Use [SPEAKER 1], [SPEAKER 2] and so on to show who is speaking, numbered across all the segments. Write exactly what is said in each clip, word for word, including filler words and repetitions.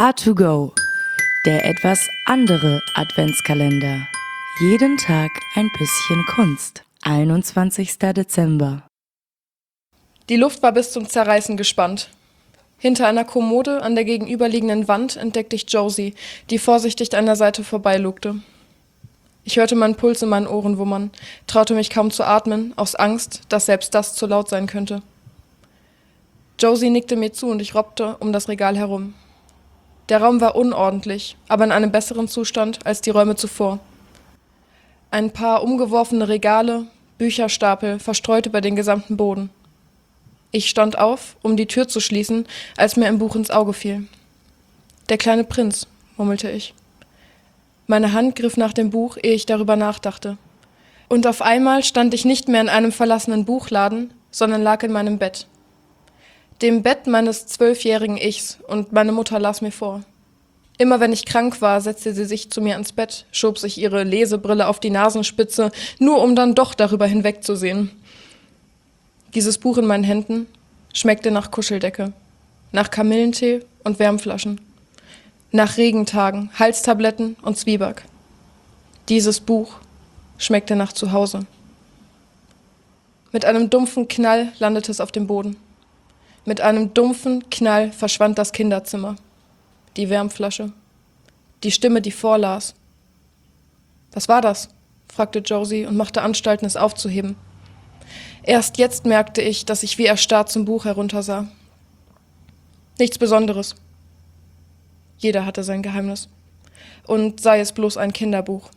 [SPEAKER 1] A to Go, der etwas andere Adventskalender. Jeden Tag ein bisschen Kunst. einundzwanzigster Dezember.
[SPEAKER 2] Die Luft war bis zum Zerreißen gespannt. Hinter einer Kommode an der gegenüberliegenden Wand entdeckte ich Josie, die vorsichtig an der Seite vorbeilugte. Ich hörte meinen Puls in meinen Ohren wummern, traute mich kaum zu atmen, aus Angst, dass selbst das zu laut sein könnte. Josie nickte mir zu und ich robbte um das Regal herum. Der Raum war unordentlich, aber in einem besseren Zustand als die Räume zuvor. Ein paar umgeworfene Regale, Bücherstapel verstreut über den gesamten Boden. Ich stand auf, um die Tür zu schließen, als mir ein Buch ins Auge fiel. »Der kleine Prinz«, murmelte ich. Meine Hand griff nach dem Buch, ehe ich darüber nachdachte. Und auf einmal stand ich nicht mehr in einem verlassenen Buchladen, sondern lag in meinem Bett. Dem Bett meines zwölfjährigen Ichs, und meine Mutter las mir vor. Immer wenn ich krank war, setzte sie sich zu mir ans Bett, schob sich ihre Lesebrille auf die Nasenspitze, nur um dann doch darüber hinwegzusehen. Dieses Buch in meinen Händen schmeckte nach Kuscheldecke, nach Kamillentee und Wärmflaschen, nach Regentagen, Halstabletten und Zwieback. Dieses Buch schmeckte nach Zuhause. Mit einem dumpfen Knall landete es auf dem Boden. Mit einem dumpfen Knall verschwand das Kinderzimmer, die Wärmflasche, die Stimme, die vorlas. »Was war das?« fragte Josie und machte Anstalten, es aufzuheben. Erst jetzt merkte ich, dass ich wie erstarrt zum Buch heruntersah. Nichts Besonderes. Jeder hatte sein Geheimnis. Und sei es bloß ein Kinderbuch.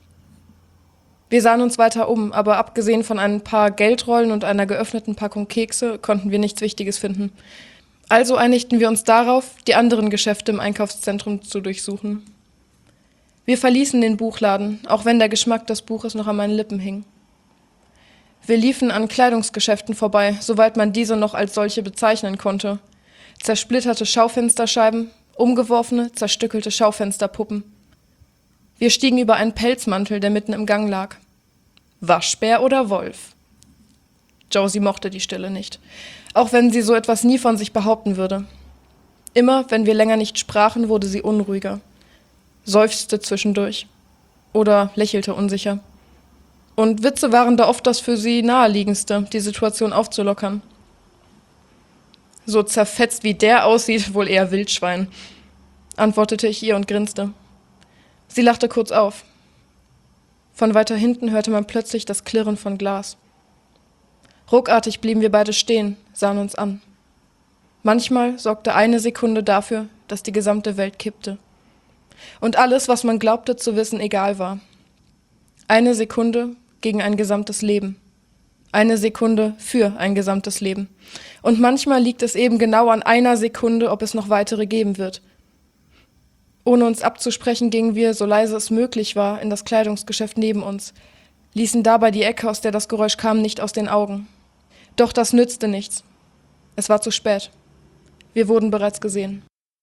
[SPEAKER 2] Wir sahen uns weiter um, aber abgesehen von ein paar Geldrollen und einer geöffneten Packung Kekse konnten wir nichts Wichtiges finden. Also einigten wir uns darauf, die anderen Geschäfte im Einkaufszentrum zu durchsuchen. Wir verließen den Buchladen, auch wenn der Geschmack des Buches noch an meinen Lippen hing. Wir liefen an Kleidungsgeschäften vorbei, soweit man diese noch als solche bezeichnen konnte. Zersplitterte Schaufensterscheiben, umgeworfene, zerstückelte Schaufensterpuppen. Wir stiegen über einen Pelzmantel, der mitten im Gang lag. Waschbär oder Wolf? Josie mochte die Stille nicht, auch wenn sie so etwas nie von sich behaupten würde. Immer, wenn wir länger nicht sprachen, wurde sie unruhiger, seufzte zwischendurch oder lächelte unsicher. Und Witze waren da oft das für sie naheliegendste, die Situation aufzulockern. »So zerfetzt wie der aussieht, wohl eher Wildschwein«, antwortete ich ihr und grinste. Sie lachte kurz auf. Von weiter hinten hörte man plötzlich das Klirren von Glas. Ruckartig blieben wir beide stehen, sahen uns an. Manchmal sorgte eine Sekunde dafür, dass die gesamte Welt kippte. Und alles, was man glaubte zu wissen, egal war. Eine Sekunde gegen ein gesamtes Leben. Eine Sekunde für ein gesamtes Leben. Und manchmal liegt es eben genau an einer Sekunde, ob es noch weitere geben wird. Ohne uns abzusprechen, gingen wir, so leise es möglich war, in das Kleidungsgeschäft neben uns, ließen dabei die Ecke, aus der das Geräusch kam, nicht aus den Augen. Doch das nützte nichts. Es war zu spät. Wir wurden bereits gesehen.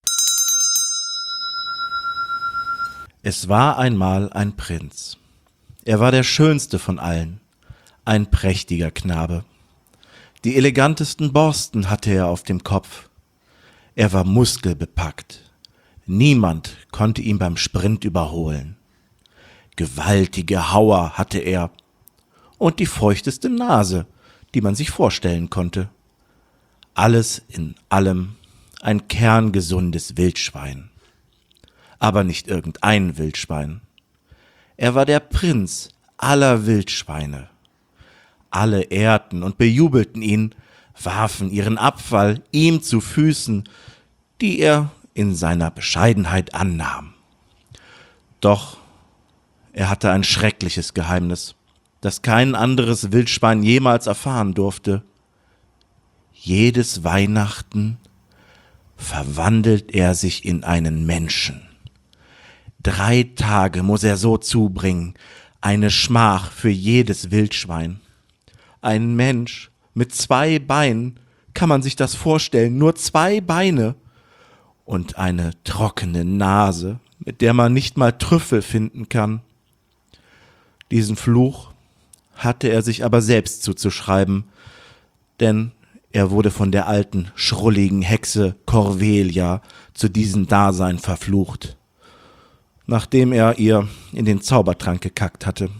[SPEAKER 3] Es war einmal ein Prinz. Er war der schönste von allen, ein prächtiger Knabe. Die elegantesten Borsten hatte er auf dem Kopf. Er war muskelbepackt. Niemand konnte ihn beim Sprint überholen. Gewaltige Hauer hatte er und die feuchteste Nase, die man sich vorstellen konnte. Alles in allem ein kerngesundes Wildschwein. Aber nicht irgendein Wildschwein. Er war der Prinz aller Wildschweine. Alle ehrten und bejubelten ihn, warfen ihren Abfall ihm zu Füßen, die er in seiner Bescheidenheit annahm. Doch er hatte ein schreckliches Geheimnis, das kein anderes Wildschwein jemals erfahren durfte. Jedes Weihnachten verwandelt er sich in einen Menschen. Drei Tage muss er so zubringen, eine Schmach für jedes Wildschwein. Ein Mensch mit zwei Beinen, kann man sich das vorstellen, nur zwei Beine und eine trockene Nase, mit der man nicht mal Trüffel finden kann. Diesen Fluch hatte er sich aber selbst zuzuschreiben, denn Er wurde von der alten, schrulligen Hexe Corvelia zu diesem Dasein verflucht, nachdem er ihr in den Zaubertrank gekackt hatte.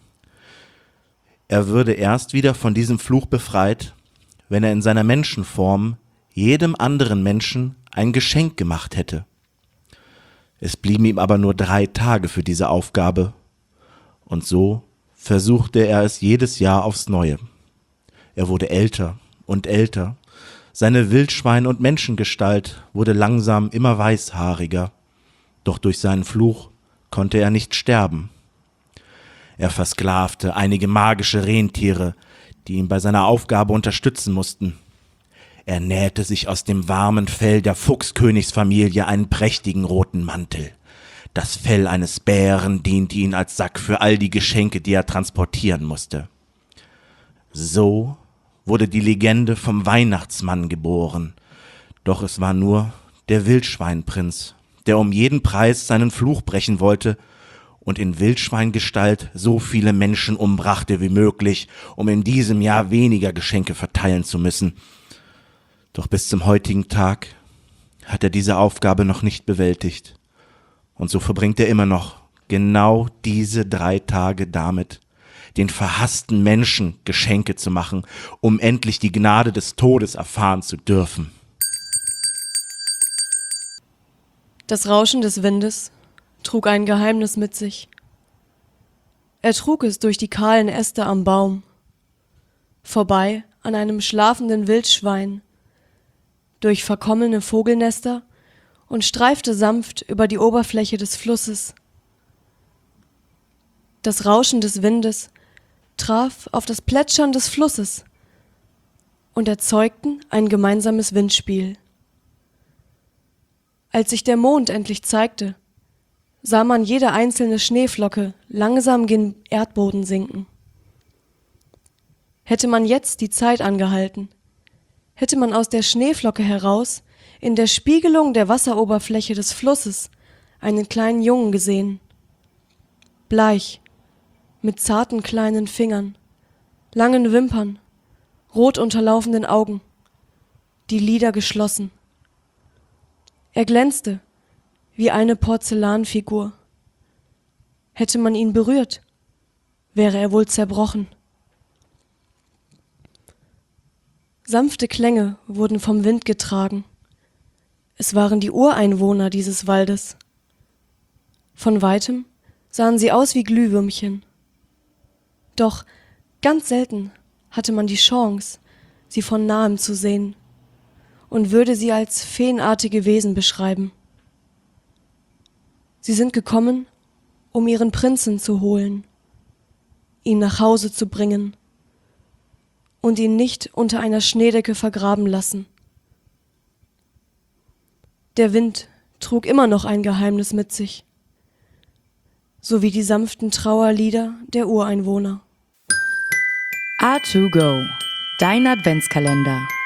[SPEAKER 3] Er würde erst wieder von diesem Fluch befreit, wenn er in seiner Menschenform jedem anderen Menschen ein Geschenk gemacht hätte. Es blieben ihm aber nur drei Tage für diese Aufgabe, und so versuchte er es jedes Jahr aufs Neue. Er wurde älter und älter, seine Wildschwein- und Menschengestalt wurde langsam immer weißhaariger, doch durch seinen Fluch konnte er nicht sterben. Er versklavte einige magische Rentiere, die ihn bei seiner Aufgabe unterstützen mussten. Er nähte sich aus dem warmen Fell der Fuchskönigsfamilie einen prächtigen roten Mantel. Das Fell eines Bären diente ihm als Sack für all die Geschenke, die er transportieren musste. So wurde die Legende vom Weihnachtsmann geboren. Doch es war nur der Wildschweinprinz, der um jeden Preis seinen Fluch brechen wollte und in Wildschweingestalt so viele Menschen umbrachte wie möglich, um in diesem Jahr weniger Geschenke verteilen zu müssen. Doch bis zum heutigen Tag hat er diese Aufgabe noch nicht bewältigt. Und so verbringt er immer noch genau diese drei Tage damit, den verhassten Menschen Geschenke zu machen, um endlich die Gnade des Todes erfahren zu dürfen.
[SPEAKER 4] Das Rauschen des Windes trug ein Geheimnis mit sich. Er trug es durch die kahlen Äste am Baum, vorbei an einem schlafenden Wildschwein, durch verkommene Vogelnester und streifte sanft über die Oberfläche des Flusses. Das Rauschen des Windes traf auf das Plätschern des Flusses und erzeugten ein gemeinsames Windspiel. Als sich der Mond endlich zeigte, sah man jede einzelne Schneeflocke langsam gen Erdboden sinken. Hätte man jetzt die Zeit angehalten, hätte man aus der Schneeflocke heraus in der Spiegelung der Wasseroberfläche des Flusses einen kleinen Jungen gesehen. Bleich, mit zarten kleinen Fingern, langen Wimpern, rot unterlaufenden Augen, die Lider geschlossen. Er glänzte wie eine Porzellanfigur. Hätte man ihn berührt, wäre er wohl zerbrochen. Sanfte Klänge wurden vom Wind getragen. Es waren die Ureinwohner dieses Waldes. Von weitem sahen sie aus wie Glühwürmchen. Doch ganz selten hatte man die Chance, sie von nahem zu sehen und würde sie als feenartige Wesen beschreiben. Sie sind gekommen, um ihren Prinzen zu holen, ihn nach Hause zu bringen und ihn nicht unter einer Schneedecke vergraben lassen. Der Wind trug immer noch ein Geheimnis mit sich, sowie die sanften Trauerlieder der Ureinwohner.
[SPEAKER 1] A zwei Go, dein Adventskalender.